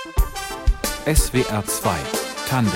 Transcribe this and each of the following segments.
SWR 2 Tandem.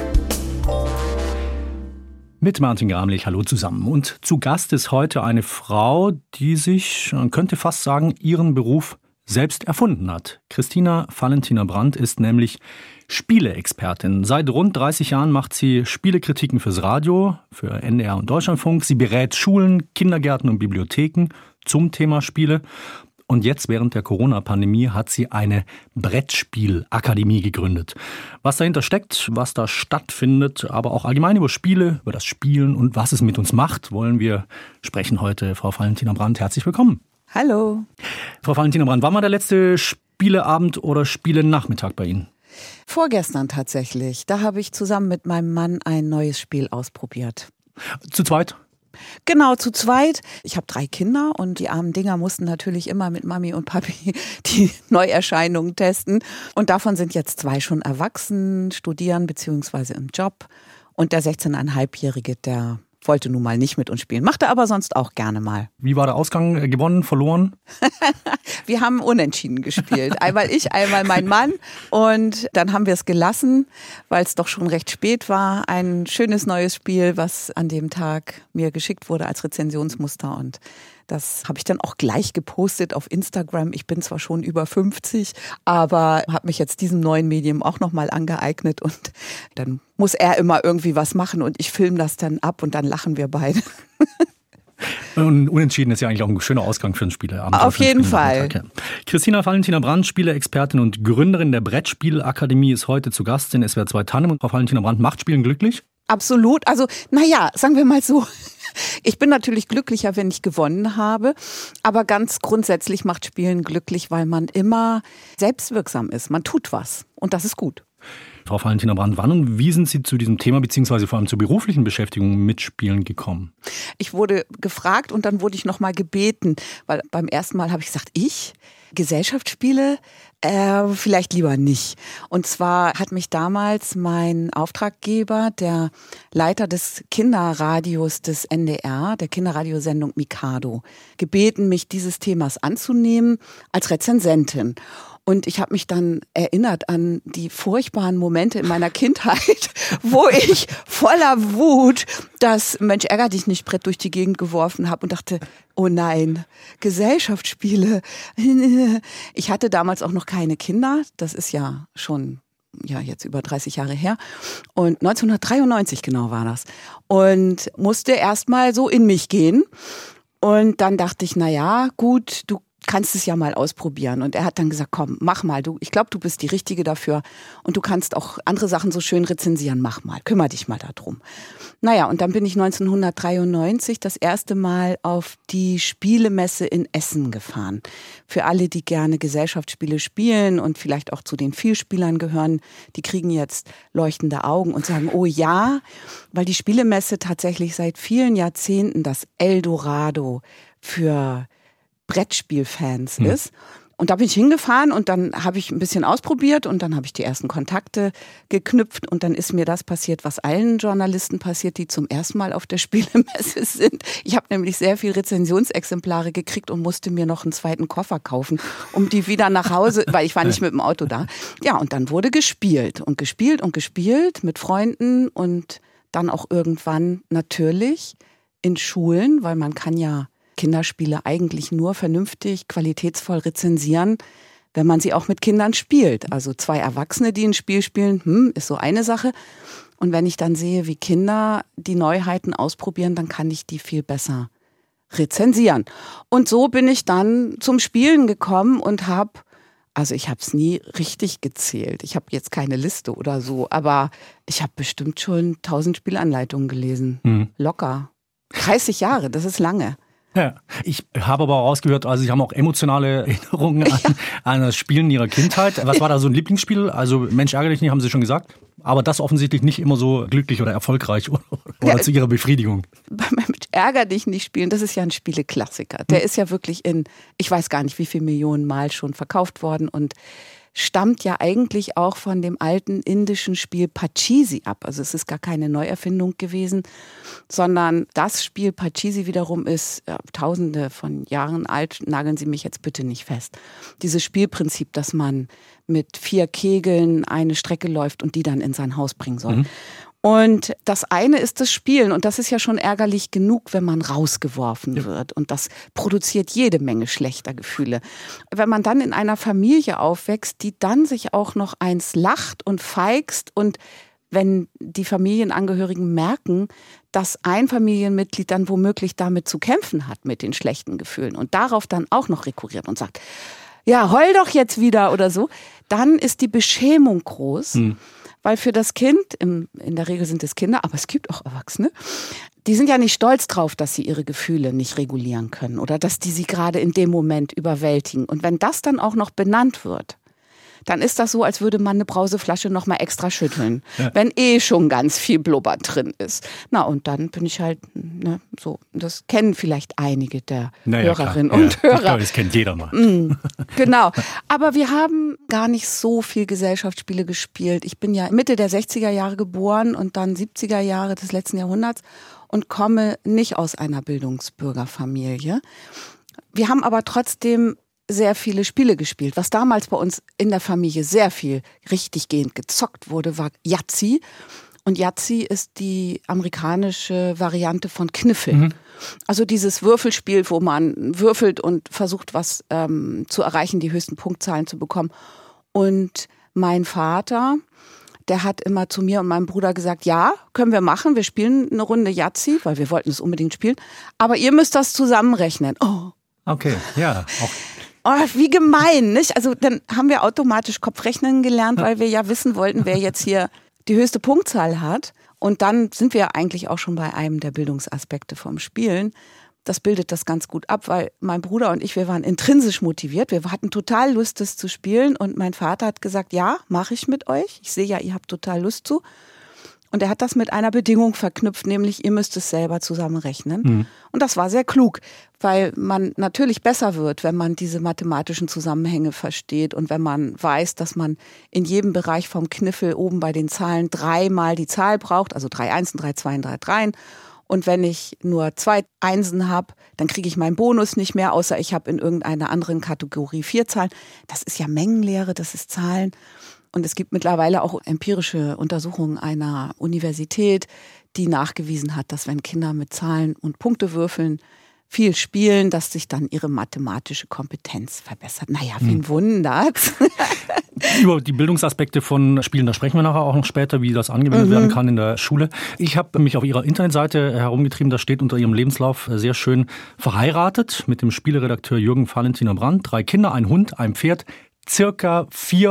Mit Martin Gramlich, hallo zusammen. Und zu Gast ist heute eine Frau, die sich, man könnte fast sagen, ihren Beruf selbst erfunden hat. Christina Valentina Brandt ist nämlich Spieleexpertin. Seit rund 30 Jahren macht sie Spielekritiken fürs Radio, für NDR und Deutschlandfunk. Sie berät Schulen, Kindergärten und Bibliotheken zum Thema Spiele. Und jetzt während der Corona-Pandemie hat sie eine Brettspielakademie gegründet. Was dahinter steckt, was da stattfindet, aber auch allgemein über Spiele, über das Spielen und was es mit uns macht, wollen wir sprechen heute. Frau Valentina Brandt, herzlich willkommen. Hallo. Frau Valentina Brandt, war mal der letzte Spieleabend oder Spielenachmittag bei Ihnen? Vorgestern tatsächlich. Da habe ich zusammen mit meinem Mann ein neues Spiel ausprobiert. Zu zweit? Genau, zu zweit. Ich habe 3 Kinder und die armen Dinger mussten natürlich immer mit Mami und Papi die Neuerscheinungen testen. Und davon sind jetzt 2 schon erwachsen, studieren bzw. im Job. Und der 16,5-Jährige, der wollte nun mal nicht mit uns spielen, machte aber sonst auch gerne mal. Wie war der Ausgang? Gewonnen, verloren? Wir haben unentschieden gespielt. Einmal ich, einmal mein Mann. Und dann haben wir es gelassen, weil es doch schon recht spät war. Ein schönes neues Spiel, was an dem Tag mir geschickt wurde als Rezensionsmuster. Und das habe ich dann auch gleich gepostet auf Instagram. Ich bin zwar schon über 50, aber habe mich jetzt diesem neuen Medium auch nochmal angeeignet. Und dann muss er immer irgendwie was machen und ich filme das dann ab und dann lachen wir beide. Und unentschieden ist ja eigentlich auch ein schöner Ausgang für einen Spieleabend. Auf jeden Fall. Okay. Christina Valentina Brandt, Spieleexpertin und Gründerin der Brettspielakademie, ist heute zu Gast in SWR 2 Tandem. Und Frau Valentina Brandt, macht Spielen glücklich? Absolut. Also, naja, sagen wir mal so. Ich bin natürlich glücklicher, wenn ich gewonnen habe, aber ganz grundsätzlich macht Spielen glücklich, weil man immer selbstwirksam ist. Man tut was und das ist gut. Frau Valentina Brandt, wann und wie sind Sie zu diesem Thema beziehungsweise vor allem zur beruflichen Beschäftigung mit Spielen gekommen? Ich wurde gefragt und dann wurde ich nochmal gebeten, weil beim ersten Mal habe ich gesagt, Gesellschaftsspiele? Vielleicht lieber nicht. Und zwar hat mich damals mein Auftraggeber, der Leiter des Kinderradios des NDR, der Kinderradiosendung Mikado, gebeten, mich dieses Themas anzunehmen als Rezensentin. Und ich habe mich dann erinnert an die furchtbaren Momente in meiner Kindheit, wo ich voller Wut das Mensch ärger dich nicht Brett durch die Gegend geworfen habe und dachte, oh nein, Gesellschaftsspiele. Ich hatte damals auch noch keine Kinder, das ist ja schon jetzt über 30 Jahre her. Und 1993 genau war das. Und musste erst mal so in mich gehen. Und dann dachte ich, naja, gut, du kannst es ja mal ausprobieren. Und er hat dann gesagt, komm, mach mal. Ich glaube, du bist die Richtige dafür. Und du kannst auch andere Sachen so schön rezensieren. Mach mal, kümmere dich mal darum. Naja, und dann bin ich 1993 das erste Mal auf die Spielemesse in Essen gefahren. Für alle, die gerne Gesellschaftsspiele spielen und vielleicht auch zu den Vielspielern gehören, die kriegen jetzt leuchtende Augen und sagen, oh ja, weil die Spielemesse tatsächlich seit vielen Jahrzehnten das Eldorado für Brettspielfans ist. Und da bin ich hingefahren und dann habe ich ein bisschen ausprobiert und dann habe ich die ersten Kontakte geknüpft und dann ist mir das passiert, was allen Journalisten passiert, die zum ersten Mal auf der Spielemesse sind. Ich habe nämlich sehr viel Rezensionsexemplare gekriegt und musste mir noch einen zweiten Koffer kaufen, um die wieder nach Hause, weil ich war nicht mit dem Auto da. Ja, und dann wurde gespielt und gespielt und gespielt mit Freunden und dann auch irgendwann natürlich in Schulen, weil man kann ja Kinderspiele eigentlich nur vernünftig, qualitätsvoll rezensieren, wenn man sie auch mit Kindern spielt. Also 2 Erwachsene, die ein Spiel spielen, ist so eine Sache. Und wenn ich dann sehe, wie Kinder die Neuheiten ausprobieren, dann kann ich die viel besser rezensieren. Und so bin ich dann zum Spielen gekommen und ich habe es nie richtig gezählt. Ich habe jetzt keine Liste oder so, aber ich habe bestimmt schon 1000 Spielanleitungen gelesen. Locker. 30 Jahre, das ist lange. Ja, ich habe aber rausgehört, also Sie haben auch emotionale Erinnerungen an das Spielen Ihrer Kindheit. Was war da so ein Lieblingsspiel? Also Mensch ärgere dich nicht, haben Sie schon gesagt. Aber das offensichtlich nicht immer so glücklich oder erfolgreich oder zu Ihrer Befriedigung. Mensch ärgere dich nicht spielen, das ist ja ein Spieleklassiker. Der ist ja wirklich ich weiß gar nicht wie viele Millionen Mal schon verkauft worden und stammt ja eigentlich auch von dem alten indischen Spiel Pachisi ab. Also es ist gar keine Neuerfindung gewesen, sondern das Spiel Pachisi wiederum ist tausende von Jahren alt. Nageln Sie mich jetzt bitte nicht fest. Dieses Spielprinzip, dass man mit 4 Kegeln eine Strecke läuft und die dann in sein Haus bringen soll. Und das eine ist das Spielen und das ist ja schon ärgerlich genug, wenn man rausgeworfen wird und das produziert jede Menge schlechter Gefühle. Wenn man dann in einer Familie aufwächst, die dann sich auch noch eins lacht und feigst und wenn die Familienangehörigen merken, dass ein Familienmitglied dann womöglich damit zu kämpfen hat mit den schlechten Gefühlen und darauf dann auch noch rekurriert und sagt, ja, heul doch jetzt wieder oder so, dann ist die Beschämung groß. Weil für das Kind, in der Regel sind es Kinder, aber es gibt auch Erwachsene, die sind ja nicht stolz drauf, dass sie ihre Gefühle nicht regulieren können oder dass die sie gerade in dem Moment überwältigen. Und wenn das dann auch noch benannt wird, dann ist das so, als würde man eine Brauseflasche noch mal extra schütteln, wenn schon ganz viel Blubber drin ist. Na, und dann bin ich halt so, das kennen vielleicht einige der Hörerinnen und Hörer. Ich glaube, das kennt jeder mal. Genau, aber wir haben gar nicht so viel Gesellschaftsspiele gespielt. Ich bin ja Mitte der 60er Jahre geboren und dann 70er Jahre des letzten Jahrhunderts und komme nicht aus einer Bildungsbürgerfamilie. Wir haben aber trotzdem sehr viele Spiele gespielt. Was damals bei uns in der Familie sehr viel richtiggehend gezockt wurde, war Yahtzee. Und Yahtzee ist die amerikanische Variante von Kniffel. Also dieses Würfelspiel, wo man würfelt und versucht, was zu erreichen, die höchsten Punktzahlen zu bekommen. Und mein Vater, der hat immer zu mir und meinem Bruder gesagt, ja, können wir machen, wir spielen eine Runde Yahtzee, weil wir wollten es unbedingt spielen, aber ihr müsst das zusammenrechnen. Oh. Okay, ja, auch. Oh, wie gemein, nicht? Also dann haben wir automatisch Kopfrechnen gelernt, weil wir ja wissen wollten, wer jetzt hier die höchste Punktzahl hat. Und dann sind wir eigentlich auch schon bei einem der Bildungsaspekte vom Spielen. Das bildet das ganz gut ab, weil mein Bruder und ich, wir waren intrinsisch motiviert. Wir hatten total Lust, das zu spielen. Und mein Vater hat gesagt, ja, mache ich mit euch. Ich sehe ja, ihr habt total Lust zu. Und er hat das mit einer Bedingung verknüpft, nämlich ihr müsst es selber zusammenrechnen. Und das war sehr klug, weil man natürlich besser wird, wenn man diese mathematischen Zusammenhänge versteht und wenn man weiß, dass man in jedem Bereich vom Kniffel oben bei den Zahlen 3-mal die Zahl braucht, also 3 Einsen, 3 Zweien, 3 Dreien. Und wenn ich nur 2 Einsen habe, dann kriege ich meinen Bonus nicht mehr, außer ich habe in irgendeiner anderen Kategorie 4 Zahlen. Das ist ja Mengenlehre, das ist Zahlen. Und es gibt mittlerweile auch empirische Untersuchungen einer Universität, die nachgewiesen hat, dass wenn Kinder mit Zahlen und Punkte würfeln, viel spielen, dass sich dann ihre mathematische Kompetenz verbessert. Naja, wen wundert's? Über die Bildungsaspekte von Spielen, da sprechen wir nachher auch noch später, wie das angewendet werden kann in der Schule. Ich habe mich auf Ihrer Internetseite herumgetrieben, da steht unter Ihrem Lebenslauf sehr schön verheiratet mit dem Spieleredakteur Jürgen Valentiner Brandt, 3 Kinder, ein Hund, ein Pferd, circa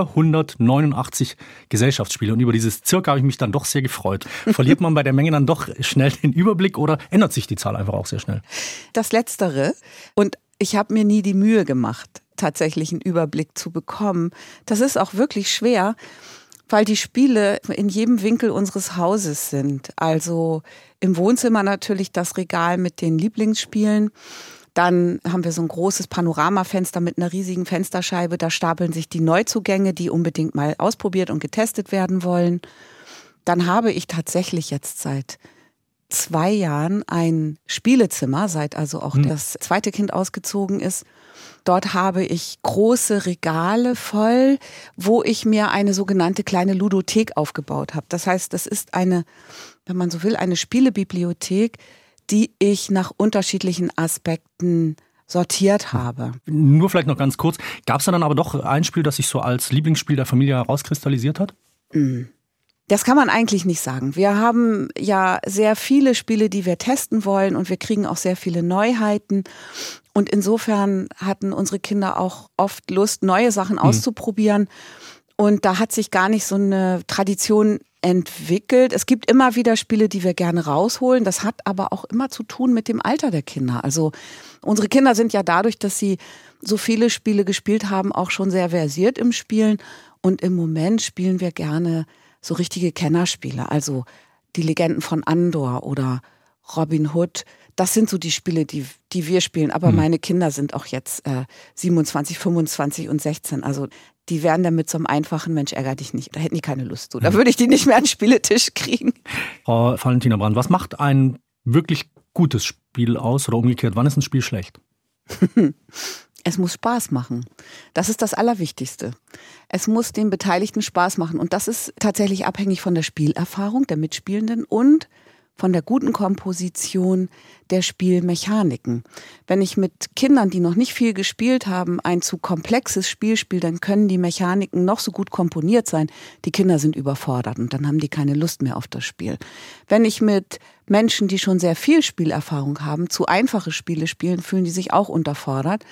489 Gesellschaftsspiele. Und über dieses circa habe ich mich dann doch sehr gefreut. Verliert man bei der Menge dann doch schnell den Überblick oder ändert sich die Zahl einfach auch sehr schnell? Das Letztere. Und ich habe mir nie die Mühe gemacht, tatsächlich einen Überblick zu bekommen. Das ist auch wirklich schwer, weil die Spiele in jedem Winkel unseres Hauses sind. Also im Wohnzimmer natürlich das Regal mit den Lieblingsspielen. Dann haben wir so ein großes Panoramafenster mit einer riesigen Fensterscheibe. Da stapeln sich die Neuzugänge, die unbedingt mal ausprobiert und getestet werden wollen. Dann habe ich tatsächlich jetzt seit 2 Jahren ein Spielezimmer, seit also auch das zweite Kind ausgezogen ist. Dort habe ich große Regale voll, wo ich mir eine sogenannte kleine Ludothek aufgebaut habe. Das heißt, das ist eine, wenn man so will, eine Spielebibliothek, die ich nach unterschiedlichen Aspekten sortiert habe. Nur vielleicht noch ganz kurz, gab es dann aber doch ein Spiel, das sich so als Lieblingsspiel der Familie herauskristallisiert hat? Das kann man eigentlich nicht sagen. Wir haben ja sehr viele Spiele, die wir testen wollen und wir kriegen auch sehr viele Neuheiten. Und insofern hatten unsere Kinder auch oft Lust, neue Sachen auszuprobieren. Und da hat sich gar nicht so eine Tradition entwickelt. Es gibt immer wieder Spiele, die wir gerne rausholen. Das hat aber auch immer zu tun mit dem Alter der Kinder. Also unsere Kinder sind ja dadurch, dass sie so viele Spiele gespielt haben, auch schon sehr versiert im Spielen. Und im Moment spielen wir gerne so richtige Kennerspiele. Also die Legenden von Andor oder Robin Hood. Das sind so die Spiele, die wir spielen. Aber meine Kinder sind auch jetzt 27, 25 und 16. Also die wären dann mit so einem einfachen Mensch ärger dich nicht. Da hätten die keine Lust zu. Da würde ich die nicht mehr an den Spieletisch kriegen. Frau Valentina Brandt, was macht ein wirklich gutes Spiel aus oder umgekehrt? Wann ist ein Spiel schlecht? Es muss Spaß machen. Das ist das Allerwichtigste. Es muss den Beteiligten Spaß machen. Und das ist tatsächlich abhängig von der Spielerfahrung der Mitspielenden und von der guten Komposition der Spielmechaniken. Wenn ich mit Kindern, die noch nicht viel gespielt haben, ein zu komplexes Spiel spiele, dann können die Mechaniken noch so gut komponiert sein. Die Kinder sind überfordert und dann haben die keine Lust mehr auf das Spiel. Wenn ich mit Menschen, die schon sehr viel Spielerfahrung haben, zu einfache Spiele spielen, fühlen die sich auch unterfordert.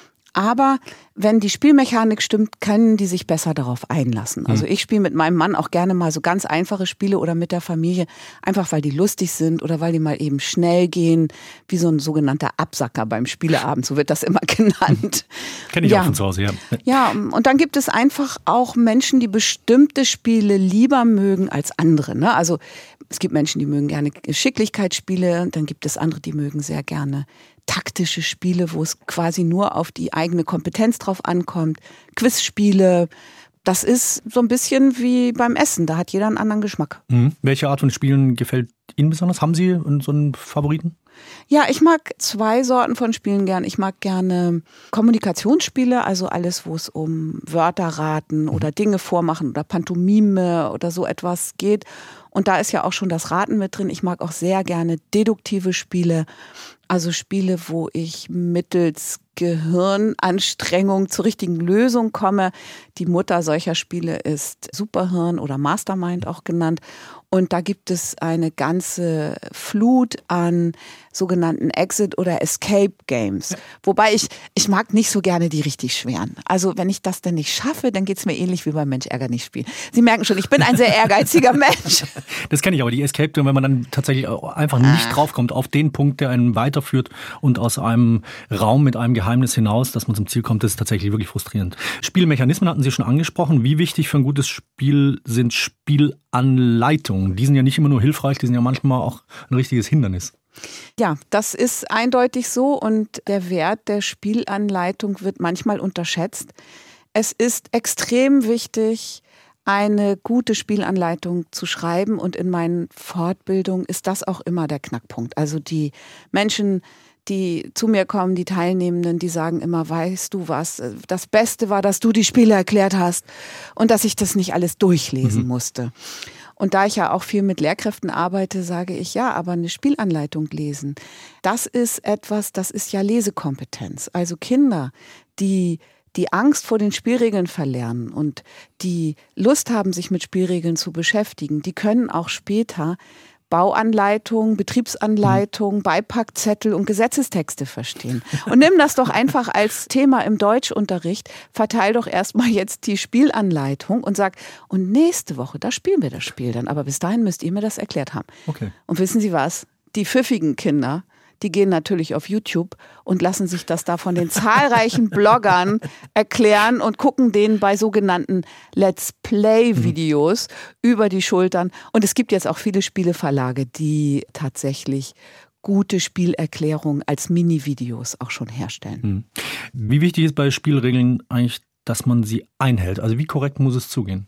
Aber wenn die Spielmechanik stimmt, können die sich besser darauf einlassen. Also ich spiele mit meinem Mann auch gerne mal so ganz einfache Spiele oder mit der Familie, einfach weil die lustig sind oder weil die mal eben schnell gehen, wie so ein sogenannter Absacker beim Spieleabend, so wird das immer genannt. Kenne ich auch von zu Hause, ja. Ja, und dann gibt es einfach auch Menschen, die bestimmte Spiele lieber mögen als andere. Ne? Also es gibt Menschen, die mögen gerne Geschicklichkeitsspiele, dann gibt es andere, die mögen sehr gerne taktische Spiele, wo es quasi nur auf die eigene Kompetenz drauf ankommt. Quizspiele, das ist so ein bisschen wie beim Essen, da hat jeder einen anderen Geschmack. Welche Art von Spielen gefällt Ihnen besonders? Haben Sie so einen Favoriten? Ja, ich mag 2 Sorten von Spielen gern. Ich mag gerne Kommunikationsspiele, also alles, wo es um Wörter raten oder Dinge vormachen oder Pantomime oder so etwas geht. Und da ist ja auch schon das Raten mit drin. Ich mag auch sehr gerne deduktive Spiele, also Spiele, wo ich mittels Gehirnanstrengung zur richtigen Lösung komme. Die Mutter solcher Spiele ist Superhirn oder Mastermind auch genannt. Und da gibt es eine ganze Flut an sogenannten Exit- oder Escape-Games. Wobei ich mag nicht so gerne die richtig schweren. Also wenn ich das denn nicht schaffe, dann geht's mir ähnlich wie beim Mensch ärger nicht spielen. Sie merken schon, ich bin ein sehr ehrgeiziger Mensch. Das kenne ich aber, die Escape, wenn man dann tatsächlich einfach nicht draufkommt auf den Punkt, der einen weiterführt und aus einem Raum mit einem Geheimnis hinaus, dass man zum Ziel kommt, das ist tatsächlich wirklich frustrierend. Spielmechanismen hatten Sie schon angesprochen. Wie wichtig für ein gutes Spiel sind Spielanleitungen? Die sind ja nicht immer nur hilfreich, die sind ja manchmal auch ein richtiges Hindernis. Ja, das ist eindeutig so und der Wert der Spielanleitung wird manchmal unterschätzt. Es ist extrem wichtig, eine gute Spielanleitung zu schreiben und in meinen Fortbildungen ist das auch immer der Knackpunkt. Also die Menschen, die zu mir kommen, die Teilnehmenden, die sagen immer, weißt du was, das Beste war, dass du die Spiele erklärt hast und dass ich das nicht alles durchlesen musste. Und da ich ja auch viel mit Lehrkräften arbeite, sage ich, ja, aber eine Spielanleitung lesen, das ist etwas, das ist ja Lesekompetenz. Also Kinder, die Angst vor den Spielregeln verlernen und die Lust haben, sich mit Spielregeln zu beschäftigen, die können auch später Bauanleitung, Betriebsanleitung, Beipackzettel und Gesetzestexte verstehen. Und nimm das doch einfach als Thema im Deutschunterricht, verteil doch erstmal jetzt die Spielanleitung und sag, und nächste Woche, da spielen wir das Spiel dann, aber bis dahin müsst ihr mir das erklärt haben. Okay. Und wissen Sie was? Die pfiffigen Kinder, die gehen natürlich auf YouTube und lassen sich das da von den zahlreichen Bloggern erklären und gucken denen bei sogenannten Let's Play-Videos über die Schultern. Und es gibt jetzt auch viele Spieleverlage, die tatsächlich gute Spielerklärungen als Mini-Videos auch schon herstellen. Wie wichtig ist bei Spielregeln eigentlich, dass man sie einhält? Also wie korrekt muss es zugehen?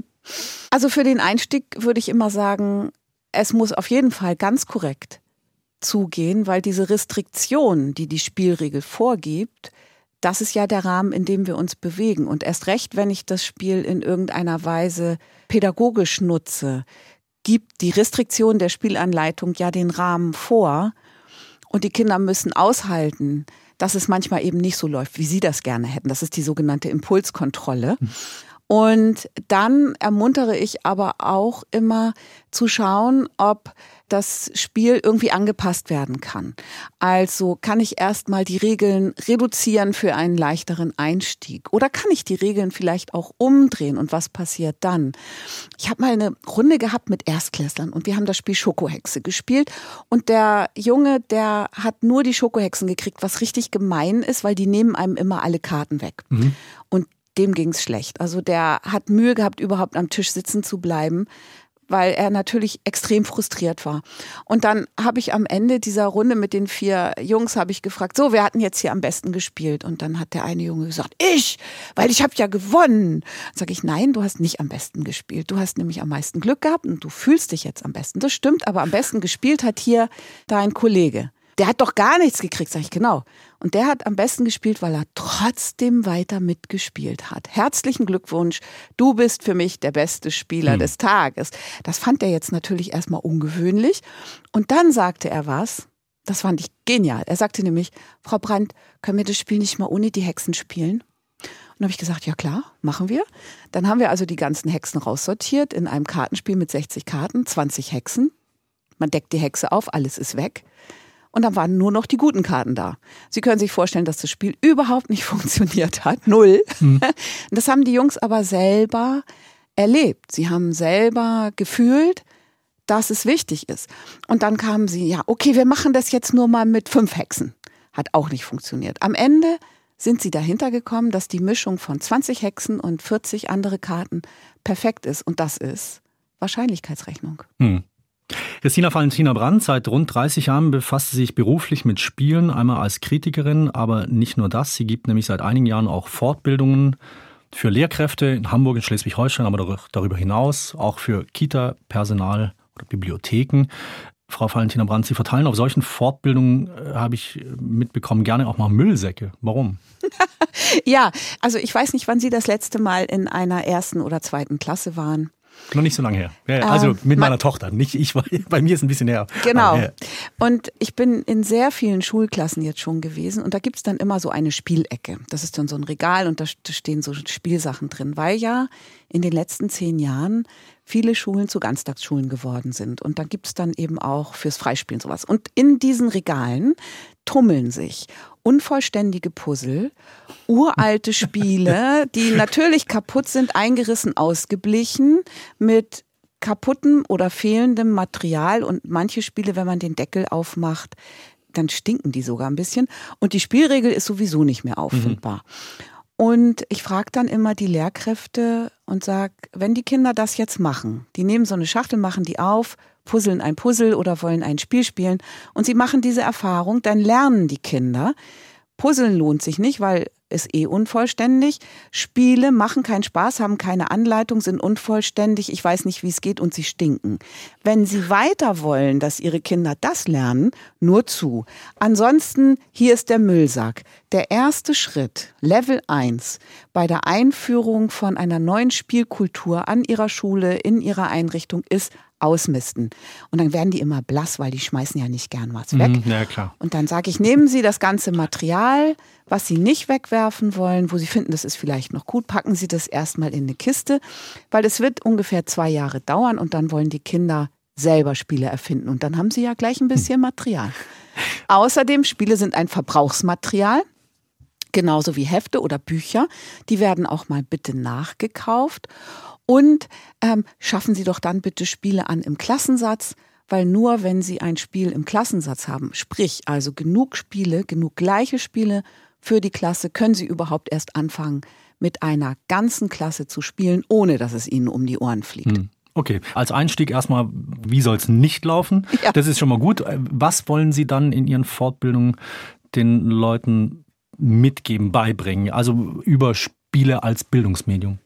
Also für den Einstieg würde ich immer sagen, es muss auf jeden Fall ganz korrekt zugehen, weil diese Restriktion, die die Spielregel vorgibt, das ist ja der Rahmen, in dem wir uns bewegen. Und erst recht, wenn ich das Spiel in irgendeiner Weise pädagogisch nutze, gibt die Restriktion der Spielanleitung ja den Rahmen vor. Und die Kinder müssen aushalten, dass es manchmal eben nicht so läuft, wie sie das gerne hätten. Das ist die sogenannte Impulskontrolle. Und dann ermuntere ich aber auch immer zu schauen, ob das Spiel irgendwie angepasst werden kann. Also kann ich erstmal die Regeln reduzieren für einen leichteren Einstieg? Oder kann ich die Regeln vielleicht auch umdrehen? Und was passiert dann? Ich habe mal eine Runde gehabt mit Erstklässlern und wir haben das Spiel Schokohexe gespielt. Und der Junge, der hat nur die Schokohexen gekriegt, was richtig gemein ist, weil die nehmen einem immer alle Karten weg. Und dem ging's schlecht. Also der hat Mühe gehabt, überhaupt am Tisch sitzen zu bleiben, weil er natürlich extrem frustriert war. Und dann habe ich am Ende dieser Runde mit den 4 Jungs habe ich gefragt, so, wer hat denn jetzt hier am besten gespielt? Und dann hat der eine Junge gesagt, ich, weil ich habe ja gewonnen. Sag ich, nein, du hast nicht am besten gespielt. Du hast nämlich am meisten Glück gehabt und du fühlst dich jetzt am besten. Das stimmt, aber am besten gespielt hat hier dein Kollege. Der hat doch gar nichts gekriegt, sag ich, genau. Und der hat am besten gespielt, weil er trotzdem weiter mitgespielt hat. Herzlichen Glückwunsch, du bist für mich der beste Spieler des Tages. Das fand er jetzt natürlich erstmal ungewöhnlich. Und dann sagte er was, das fand ich genial. Er sagte nämlich, Frau Brandt, können wir das Spiel nicht mal ohne die Hexen spielen? Und dann habe ich gesagt, ja klar, machen wir. Dann haben wir also die ganzen Hexen raussortiert in einem Kartenspiel mit 60 Karten, 20 Hexen. Man deckt die Hexe auf, alles ist weg. Und dann waren nur noch die guten Karten da. Sie können sich vorstellen, dass das Spiel überhaupt nicht funktioniert hat. 0. Das haben die Jungs aber selber erlebt. Sie haben selber gefühlt, dass es wichtig ist. Und dann kamen sie, ja, okay, wir machen das jetzt nur mal mit 5 Hexen. Hat auch nicht funktioniert. Am Ende sind sie dahinter gekommen, dass die Mischung von 20 Hexen und 40 andere Karten perfekt ist. Und das ist Wahrscheinlichkeitsrechnung. Christina Valentina Brandt, seit rund 30 Jahren befasst sie sich beruflich mit Spielen, einmal als Kritikerin, aber nicht nur das. Sie gibt nämlich seit einigen Jahren auch Fortbildungen für Lehrkräfte in Hamburg, in Schleswig-Holstein, aber darüber hinaus auch für Kita-Personal oder Bibliotheken. Frau Valentina Brandt, Sie verteilen auf solchen Fortbildungen, habe ich mitbekommen, gerne auch mal Müllsäcke. Warum? Ja, also ich weiß nicht, wann Sie das letzte Mal in einer 1. oder 2. Klasse waren. Noch nicht so lange her. Ja, also mit meiner Tochter, nicht ich, bei mir ist ein bisschen her. Genau. Ja. Und ich bin in sehr vielen Schulklassen jetzt schon gewesen und da gibt's dann immer so eine Spielecke. Das ist dann so ein Regal und da stehen so Spielsachen drin, weil ja in den letzten 10 Jahren viele Schulen zu Ganztagsschulen geworden sind. Und da gibt's dann eben auch fürs Freispielen sowas. Und in diesen Regalen tummeln sich unvollständige Puzzle, uralte Spiele, die natürlich kaputt sind, eingerissen, ausgeblichen, mit kaputtem oder fehlendem Material. Und manche Spiele, wenn man den Deckel aufmacht, dann stinken die sogar ein bisschen. Und die Spielregel ist sowieso nicht mehr auffindbar. Und ich frage dann immer die Lehrkräfte und sage, wenn die Kinder das jetzt machen, die nehmen so eine Schachtel, machen die auf, puzzeln ein Puzzle oder wollen ein Spiel spielen und sie machen diese Erfahrung, dann lernen die Kinder. Puzzeln lohnt sich nicht, weil ist unvollständig. Spiele machen keinen Spaß, haben keine Anleitung, sind unvollständig. Ich weiß nicht, wie es geht und sie stinken. Wenn Sie weiter wollen, dass Ihre Kinder das lernen, nur zu. Ansonsten, hier ist der Müllsack. Der erste Schritt, Level 1, bei der Einführung von einer neuen Spielkultur an Ihrer Schule, in Ihrer Einrichtung ist ausmisten. Und dann werden die immer blass, weil die schmeißen ja nicht gern was weg. Ja, klar. Und dann sage ich, nehmen Sie das ganze Material, was Sie nicht wegwerfen wollen, wo Sie finden, das ist vielleicht noch gut, packen Sie das erstmal in eine Kiste, weil es wird ungefähr 2 Jahre dauern und dann wollen die Kinder selber Spiele erfinden. Und dann haben sie ja gleich ein bisschen Material. Außerdem, Spiele sind ein Verbrauchsmaterial. Genauso wie Hefte oder Bücher. Die werden auch mal bitte nachgekauft. Und schaffen Sie doch dann bitte Spiele an im Klassensatz, weil nur wenn Sie ein Spiel im Klassensatz haben, sprich also genug Spiele, genug gleiche Spiele für die Klasse, können Sie überhaupt erst anfangen, mit einer ganzen Klasse zu spielen, ohne dass es Ihnen um die Ohren fliegt. Okay, als Einstieg erstmal, wie soll es nicht laufen? Ja. Das ist schon mal gut. Was wollen Sie dann in Ihren Fortbildungen den Leuten mitgeben, beibringen? Also über Spiele als Bildungsmedium?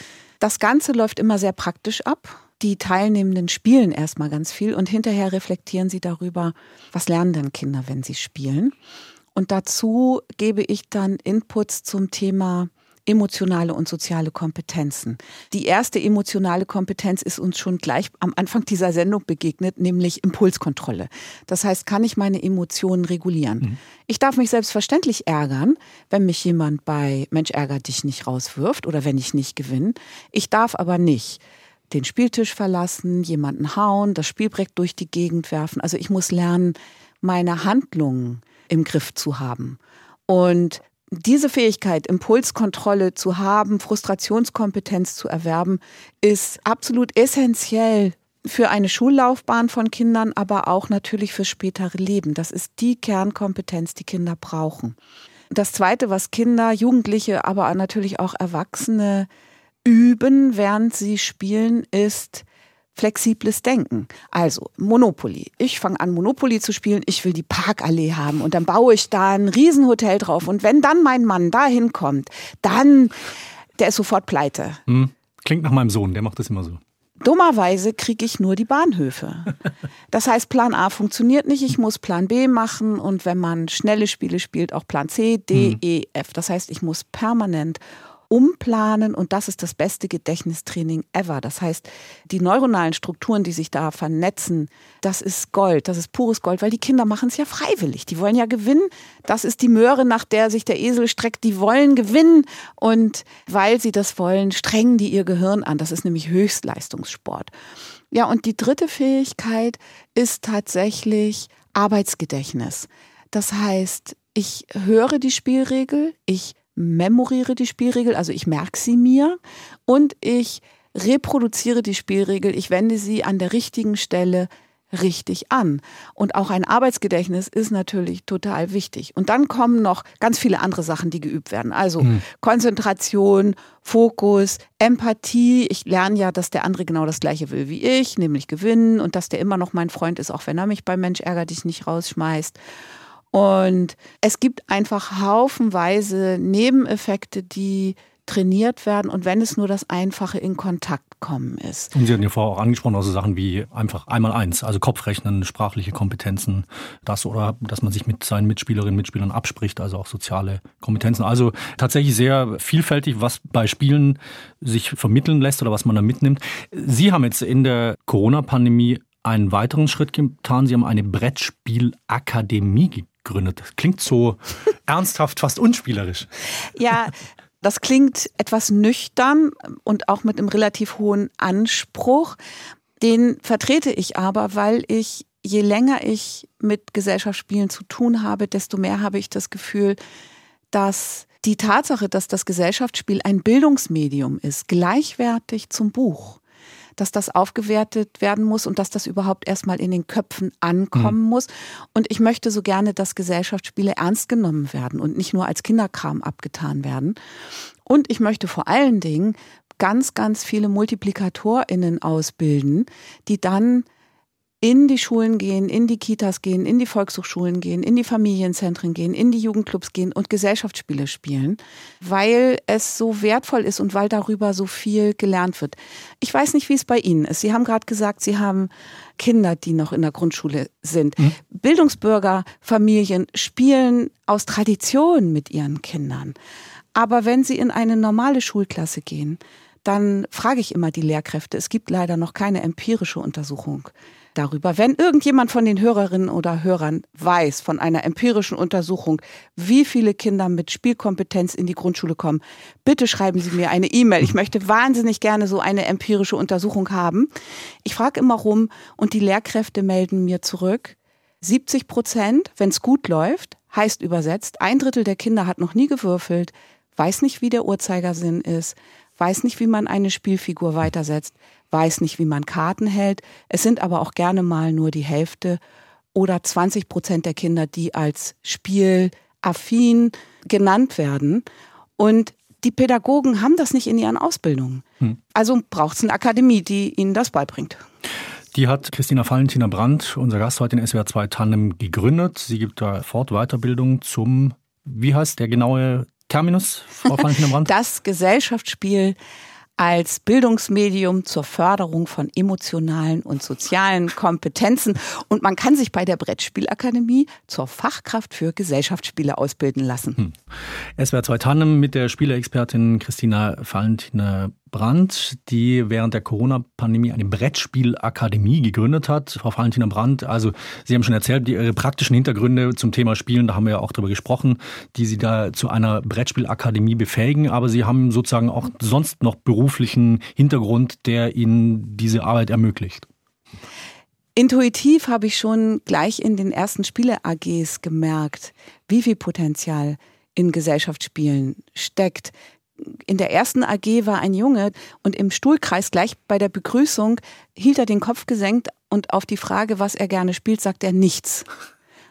Das Ganze läuft immer sehr praktisch ab. Die Teilnehmenden spielen erstmal ganz viel und hinterher reflektieren sie darüber, was lernen denn Kinder, wenn sie spielen. Und dazu gebe ich dann Inputs zum Thema emotionale und soziale Kompetenzen. Die erste emotionale Kompetenz ist uns schon gleich am Anfang dieser Sendung begegnet, nämlich Impulskontrolle. Das heißt, kann ich meine Emotionen regulieren? Ich darf mich selbstverständlich ärgern, wenn mich jemand bei Mensch ärgert dich nicht rauswirft oder wenn ich nicht gewinne. Ich darf aber nicht den Spieltisch verlassen, jemanden hauen, das Spielbrett durch die Gegend werfen. Also ich muss lernen, meine Handlungen im Griff zu haben. Und diese Fähigkeit, Impulskontrolle zu haben, Frustrationskompetenz zu erwerben, ist absolut essentiell für eine Schullaufbahn von Kindern, aber auch natürlich fürs spätere Leben. Das ist die Kernkompetenz, die Kinder brauchen. Das Zweite, was Kinder, Jugendliche, aber natürlich auch Erwachsene üben, während sie spielen, ist flexibles Denken. Also Monopoly. Ich fange an, Monopoly zu spielen. Ich will die Parkallee haben und dann baue ich da ein Riesenhotel drauf. Und wenn dann mein Mann da hinkommt, dann, der ist sofort pleite. Klingt nach meinem Sohn, der macht das immer so. Dummerweise kriege ich nur die Bahnhöfe. Das heißt, Plan A funktioniert nicht, ich muss Plan B machen und wenn man schnelle Spiele spielt, auch Plan C, D, E, F. Das heißt, ich muss permanent umplanen und das ist das beste Gedächtnistraining ever. Das heißt, die neuronalen Strukturen, die sich da vernetzen, das ist Gold, das ist pures Gold, weil die Kinder machen es ja freiwillig. Die wollen ja gewinnen. Das ist die Möhre, nach der sich der Esel streckt. Die wollen gewinnen und weil sie das wollen, strengen die ihr Gehirn an. Das ist nämlich Höchstleistungssport. Ja, und die dritte Fähigkeit ist tatsächlich Arbeitsgedächtnis. Das heißt, ich höre die Spielregel, ich memoriere die Spielregel, also ich merke sie mir und ich reproduziere die Spielregel, ich wende sie an der richtigen Stelle richtig an. Und auch ein Arbeitsgedächtnis ist natürlich total wichtig. Und dann kommen noch ganz viele andere Sachen, die geübt werden. Also Konzentration, Fokus, Empathie. Ich lerne ja, dass der andere genau das Gleiche will wie ich, nämlich gewinnen und dass der immer noch mein Freund ist, auch wenn er mich bei Mensch ärger dich nicht rausschmeißt. Und es gibt einfach haufenweise Nebeneffekte, die trainiert werden und wenn es nur das einfache in Kontakt kommen ist. Und Sie hatten ja vorher auch angesprochen, also Sachen wie einfach 1x1, also Kopfrechnen, sprachliche Kompetenzen, das oder dass man sich mit seinen Mitspielerinnen und Mitspielern abspricht, also auch soziale Kompetenzen. Also tatsächlich sehr vielfältig, was bei Spielen sich vermitteln lässt oder was man da mitnimmt. Sie haben jetzt in der Corona-Pandemie einen weiteren Schritt getan. Sie haben eine Brettspielakademie gegründet. Das klingt so ernsthaft, fast unspielerisch. Ja, das klingt etwas nüchtern und auch mit einem relativ hohen Anspruch. Den vertrete ich aber, weil ich, je länger ich mit Gesellschaftsspielen zu tun habe, desto mehr habe ich das Gefühl, dass die Tatsache, dass das Gesellschaftsspiel ein Bildungsmedium ist, gleichwertig zum Buch, dass das aufgewertet werden muss und dass das überhaupt erstmal in den Köpfen ankommen muss. Und ich möchte so gerne, dass Gesellschaftsspiele ernst genommen werden und nicht nur als Kinderkram abgetan werden. Und ich möchte vor allen Dingen ganz, ganz viele MultiplikatorInnen ausbilden, die dann in die Schulen gehen, in die Kitas gehen, in die Volkshochschulen gehen, in die Familienzentren gehen, in die Jugendclubs gehen und Gesellschaftsspiele spielen, weil es so wertvoll ist und weil darüber so viel gelernt wird. Ich weiß nicht, wie es bei Ihnen ist. Sie haben gerade gesagt, Sie haben Kinder, die noch in der Grundschule sind. Bildungsbürger, Familien spielen aus Tradition mit ihren Kindern. Aber wenn sie in eine normale Schulklasse gehen, dann frage ich immer die Lehrkräfte, es gibt leider noch keine empirische Untersuchung darüber. Wenn irgendjemand von den Hörerinnen oder Hörern weiß von einer empirischen Untersuchung, wie viele Kinder mit Spielkompetenz in die Grundschule kommen, bitte schreiben Sie mir eine E-Mail. Ich möchte wahnsinnig gerne so eine empirische Untersuchung haben. Ich frage immer rum und die Lehrkräfte melden mir zurück. 70%, wenn es gut läuft, heißt übersetzt, 1/3 der Kinder hat noch nie gewürfelt, weiß nicht, wie der Uhrzeigersinn ist, weiß nicht, wie man eine Spielfigur weitersetzt, weiß nicht, wie man Karten hält. Es sind aber auch gerne mal nur die Hälfte oder 20% der Kinder, die als spielaffin genannt werden. Und die Pädagogen haben das nicht in ihren Ausbildungen. Also braucht es eine Akademie, die ihnen das beibringt. Die hat Christina Valentina-Brandt, unser Gast heute in SWR 2 Tandem, gegründet. Sie gibt da Weiterbildung zum, wie heißt der genaue Terminus, Frau Valentina-Brandt? Das Gesellschaftsspiel als Bildungsmedium zur Förderung von emotionalen und sozialen Kompetenzen. Und man kann sich bei der Brettspielakademie zur Fachkraft für Gesellschaftsspiele ausbilden lassen. SWR 2 Tandem mit der Spieleexpertin Christina Valentina-Brandt, die während der Corona-Pandemie eine Brettspielakademie gegründet hat. Frau Valentina-Brandt, also Sie haben schon erzählt, Ihre praktischen Hintergründe zum Thema Spielen, da haben wir ja auch drüber gesprochen, die Sie da zu einer Brettspielakademie befähigen. Aber Sie haben sozusagen auch sonst noch beruflichen Hintergrund, der Ihnen diese Arbeit ermöglicht. Intuitiv habe ich schon gleich in den ersten Spiele-AGs gemerkt, wie viel Potenzial in Gesellschaftsspielen steckt. In der ersten AG war ein Junge und im Stuhlkreis gleich bei der Begrüßung hielt er den Kopf gesenkt und auf die Frage, was er gerne spielt, sagt er nichts.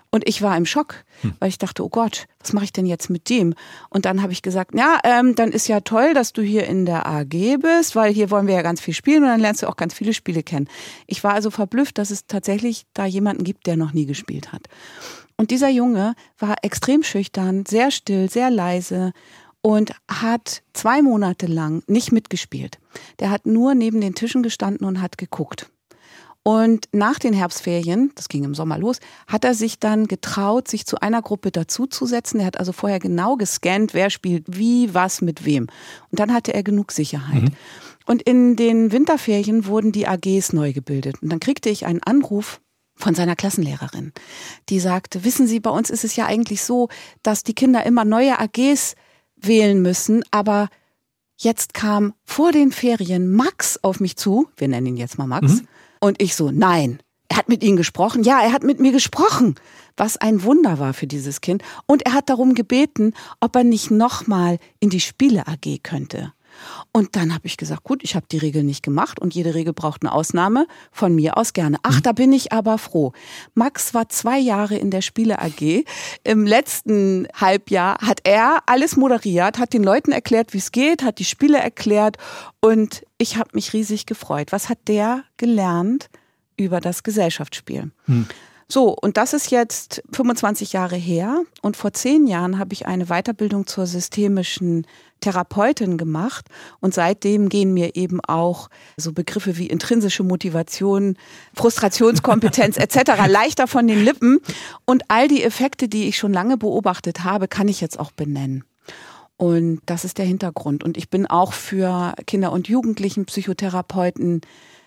Und ich war im Schock, weil ich dachte, oh Gott, was mache ich denn jetzt mit dem? Und dann habe ich gesagt, ja, dann ist ja toll, dass du hier in der AG bist, weil hier wollen wir ja ganz viel spielen und dann lernst du auch ganz viele Spiele kennen. Ich war also verblüfft, dass es tatsächlich da jemanden gibt, der noch nie gespielt hat. Und dieser Junge war extrem schüchtern, sehr still, sehr leise und hat 2 Monate lang nicht mitgespielt. Der hat nur neben den Tischen gestanden und hat geguckt. Und nach den Herbstferien, das ging im Sommer los, hat er sich dann getraut, sich zu einer Gruppe dazuzusetzen. Er hat also vorher genau gescannt, wer spielt wie, was, mit wem. Und dann hatte er genug Sicherheit. Und in den Winterferien wurden die AGs neu gebildet. Und dann kriegte ich einen Anruf von seiner Klassenlehrerin, die sagte, wissen Sie, bei uns ist es ja eigentlich so, dass die Kinder immer neue AGs wählen müssen, aber jetzt kam vor den Ferien Max auf mich zu, wir nennen ihn jetzt mal Max, und ich so, nein, er hat mit Ihnen gesprochen? Ja, er hat mit mir gesprochen, was ein Wunder war für dieses Kind. Und er hat darum gebeten, ob er nicht nochmal in die Spiele-AG könnte. Und dann habe ich gesagt, gut, ich habe die Regel nicht gemacht und jede Regel braucht eine Ausnahme, von mir aus gerne. Ach, da bin ich aber froh. Max war 2 Jahre in der Spiele-AG. Im letzten Halbjahr hat er alles moderiert, hat den Leuten erklärt, wie es geht, hat die Spiele erklärt und ich habe mich riesig gefreut. Was hat der gelernt über das Gesellschaftsspiel? So, und das ist jetzt 25 Jahre her und vor 10 Jahren habe ich eine Weiterbildung zur systemischen Therapeutin gemacht und seitdem gehen mir eben auch so Begriffe wie intrinsische Motivation, Frustrationskompetenz etc. leichter von den Lippen und all die Effekte, die ich schon lange beobachtet habe, kann ich jetzt auch benennen. Und das ist der Hintergrund. Und ich bin auch für Kinder- und Jugendlichen-Psychotherapeuten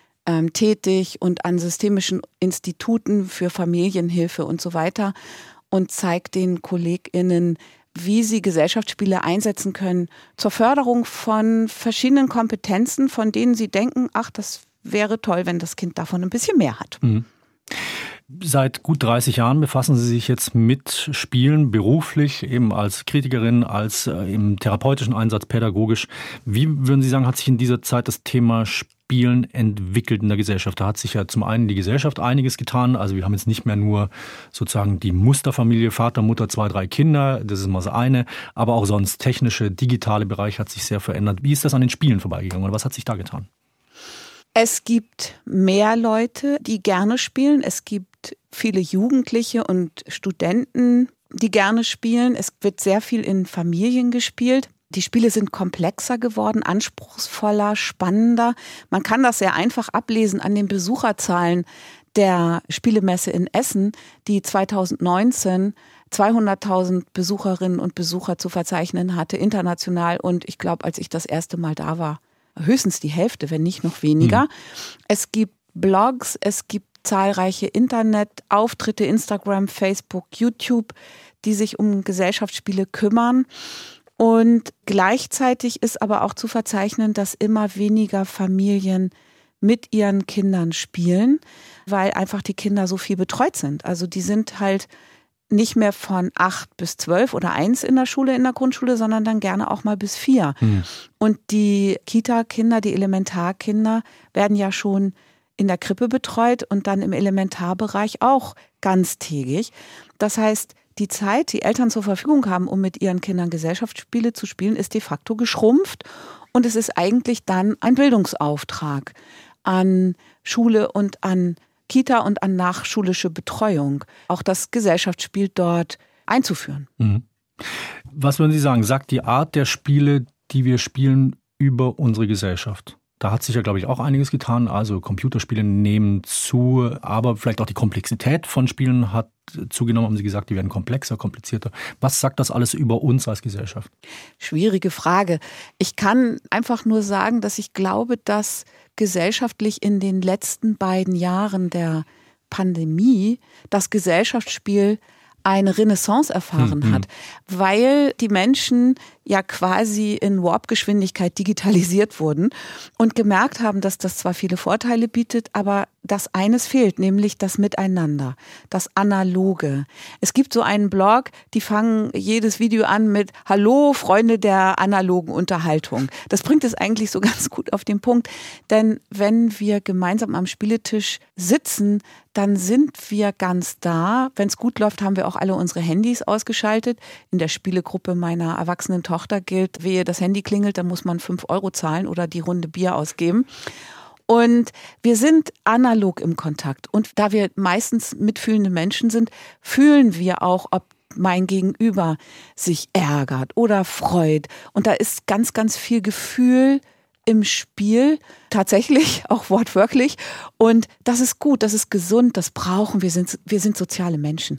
tätig und an systemischen Instituten für Familienhilfe und so weiter und zeige den KollegInnen, wie sie Gesellschaftsspiele einsetzen können zur Förderung von verschiedenen Kompetenzen, von denen sie denken, ach, das wäre toll, wenn das Kind davon ein bisschen mehr hat. Seit gut 30 Jahren befassen Sie sich jetzt mit Spielen beruflich, eben als Kritikerin, als im therapeutischen Einsatz, pädagogisch. Wie würden Sie sagen, hat sich in dieser Zeit das Thema Spielen entwickelt in der Gesellschaft? Da hat sich ja zum einen die Gesellschaft einiges getan. Also wir haben jetzt nicht mehr nur sozusagen die Musterfamilie, Vater, Mutter, 2, 3 Kinder. Das ist mal das eine. Aber auch sonst technische, digitale Bereich hat sich sehr verändert. Wie ist das an den Spielen vorbeigegangen oder was hat sich da getan? Es gibt mehr Leute, die gerne spielen. Es gibt viele Jugendliche und Studenten, die gerne spielen. Es wird sehr viel in Familien gespielt. Die Spiele sind komplexer geworden, anspruchsvoller, spannender. Man kann das sehr einfach ablesen an den Besucherzahlen der Spielemesse in Essen, die 2019 200.000 Besucherinnen und Besucher zu verzeichnen hatte, international. Und ich glaube, als ich das erste Mal da war, höchstens die Hälfte, wenn nicht noch weniger. Es gibt Blogs, es gibt zahlreiche Internetauftritte, Instagram, Facebook, YouTube, die sich um Gesellschaftsspiele kümmern. Und gleichzeitig ist aber auch zu verzeichnen, dass immer weniger Familien mit ihren Kindern spielen, weil einfach die Kinder so viel betreut sind. Also die sind halt nicht mehr von 8 bis 12 oder 1 in der Schule, in der Grundschule, sondern dann gerne auch mal bis 4. Und die Kita-Kinder, die Elementarkinder werden ja schon in der Krippe betreut und dann im Elementarbereich auch ganztägig. Das heißt, die Zeit, die Eltern zur Verfügung haben, um mit ihren Kindern Gesellschaftsspiele zu spielen, ist de facto geschrumpft. Und es ist eigentlich dann ein Bildungsauftrag an Schule und an Kita und an nachschulische Betreuung, auch das Gesellschaftsspiel dort einzuführen. Was würden Sie sagen, sagt die Art der Spiele, die wir spielen, über unsere Gesellschaft? Da hat sich ja, glaube ich, auch einiges getan. Also Computerspiele nehmen zu, aber vielleicht auch die Komplexität von Spielen hat zugenommen, haben Sie gesagt, die werden komplexer, komplizierter. Was sagt das alles über uns als Gesellschaft? Schwierige Frage. Ich kann einfach nur sagen, dass ich glaube, dass gesellschaftlich in den letzten beiden Jahren der Pandemie das Gesellschaftsspiel eine Renaissance erfahren hat, weil die Menschen ja quasi in Warp-Geschwindigkeit digitalisiert wurden und gemerkt haben, dass das zwar viele Vorteile bietet, aber dass eines fehlt, nämlich das Miteinander, das Analoge. Es gibt so einen Blog, die fangen jedes Video an mit Hallo, Freunde der analogen Unterhaltung. Das bringt es eigentlich so ganz gut auf den Punkt, denn wenn wir gemeinsam am Spieletisch sitzen, dann sind wir ganz da. Wenn es gut läuft, haben wir auch alle unsere Handys ausgeschaltet. In der Spielegruppe meiner erwachsenen Tochter gilt, wehe das Handy klingelt, dann muss man 5 € zahlen oder die Runde Bier ausgeben. Und wir sind analog im Kontakt. Und da wir meistens mitfühlende Menschen sind, fühlen wir auch, ob mein Gegenüber sich ärgert oder freut. Und da ist ganz, ganz viel Gefühl im Spiel, tatsächlich, auch wortwörtlich. Und das ist gut, das ist gesund, das brauchen wir. Wir sind soziale Menschen.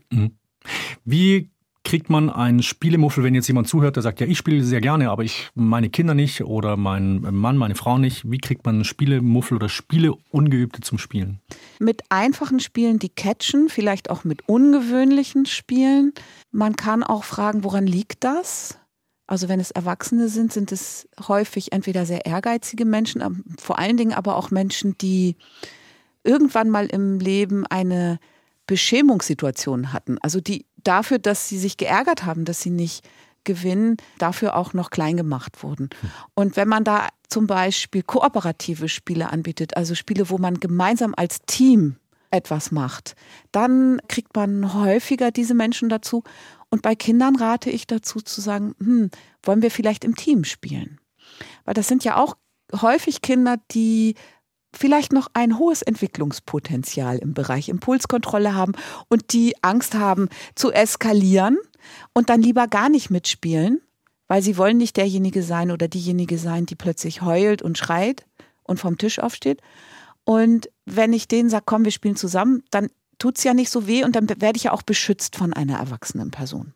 Wie kriegt man einen Spielemuffel, wenn jetzt jemand zuhört, der sagt, ja, ich spiele sehr gerne, aber meine Kinder nicht oder mein Mann, meine Frau nicht. Wie kriegt man einen Spielemuffel oder Spieleungeübte zum Spielen? Mit einfachen Spielen, die catchen, vielleicht auch mit ungewöhnlichen Spielen. Man kann auch fragen, woran liegt das? Also wenn es Erwachsene sind, sind es häufig entweder sehr ehrgeizige Menschen, vor allen Dingen aber auch Menschen, die irgendwann mal im Leben eine Beschämungssituation hatten. Also die dafür, dass sie sich geärgert haben, dass sie nicht gewinnen, dafür auch noch klein gemacht wurden. Und wenn man da zum Beispiel kooperative Spiele anbietet, also Spiele, wo man gemeinsam als Team etwas macht, dann kriegt man häufiger diese Menschen dazu. Und bei Kindern rate ich dazu zu sagen, wollen wir vielleicht im Team spielen? Weil das sind ja auch häufig Kinder, die vielleicht noch ein hohes Entwicklungspotenzial im Bereich Impulskontrolle haben und die Angst haben zu eskalieren und dann lieber gar nicht mitspielen, weil sie wollen nicht derjenige sein oder diejenige sein, die plötzlich heult und schreit und vom Tisch aufsteht. Und wenn ich denen sage, komm, wir spielen zusammen, dann tut es ja nicht so weh und dann werde ich ja auch beschützt von einer erwachsenen Person.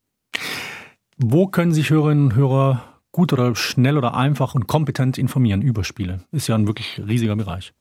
Wo können sich Hörerinnen und Hörer gut oder schnell oder einfach und kompetent informieren über Spiele? Ist ja ein wirklich riesiger Bereich.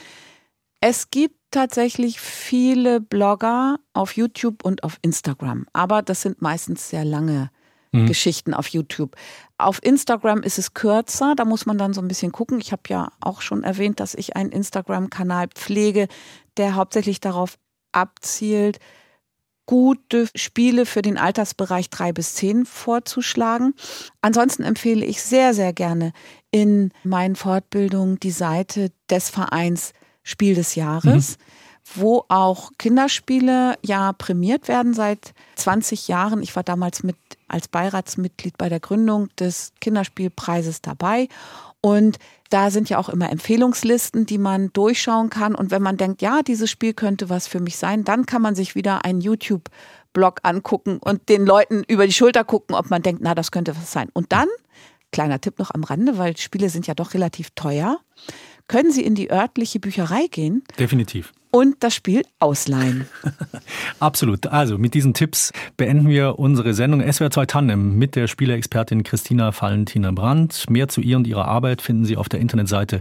Es gibt tatsächlich viele Blogger auf YouTube und auf Instagram, aber das sind meistens sehr lange Geschichten auf YouTube. Auf Instagram ist es kürzer, da muss man dann so ein bisschen gucken. Ich habe ja auch schon erwähnt, dass ich einen Instagram-Kanal pflege, der hauptsächlich darauf abzielt, gute Spiele für den Altersbereich 3 bis 10 vorzuschlagen. Ansonsten empfehle ich sehr, sehr gerne in meinen Fortbildungen die Seite des Vereins Spiel des Jahres, wo auch Kinderspiele ja prämiert werden seit 20 Jahren. Ich war damals als Beiratsmitglied bei der Gründung des Kinderspielpreises dabei. Und da sind ja auch immer Empfehlungslisten, die man durchschauen kann. Und wenn man denkt, ja, dieses Spiel könnte was für mich sein, dann kann man sich wieder einen YouTube-Blog angucken und den Leuten über die Schulter gucken, ob man denkt, na, das könnte was sein. Und dann, kleiner Tipp noch am Rande, weil Spiele sind ja doch relativ teuer, können Sie in die örtliche Bücherei gehen. Definitiv. Und das Spiel ausleihen. Absolut. Also mit diesen Tipps beenden wir unsere Sendung SWR 2 Tandem mit der Spieleexpertin Christina Valentina-Brandt. Mehr zu ihr und ihrer Arbeit finden Sie auf der Internetseite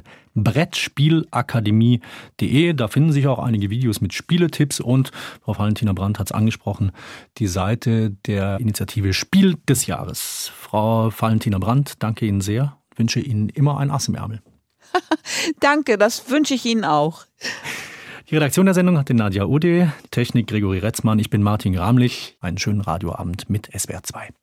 brettspielakademie.de. Da finden sich auch einige Videos mit Spieletipps und Frau Valentina-Brandt hat es angesprochen, die Seite der Initiative Spiel des Jahres. Frau Valentina-Brandt, danke Ihnen sehr. Ich wünsche Ihnen immer ein Ass im Ärmel. Danke, das wünsche ich Ihnen auch. Die Redaktion der Sendung hatte Nadja Ude, Technik Gregory Retzmann, ich bin Martin Gramlich. Einen schönen Radioabend mit SWR 2.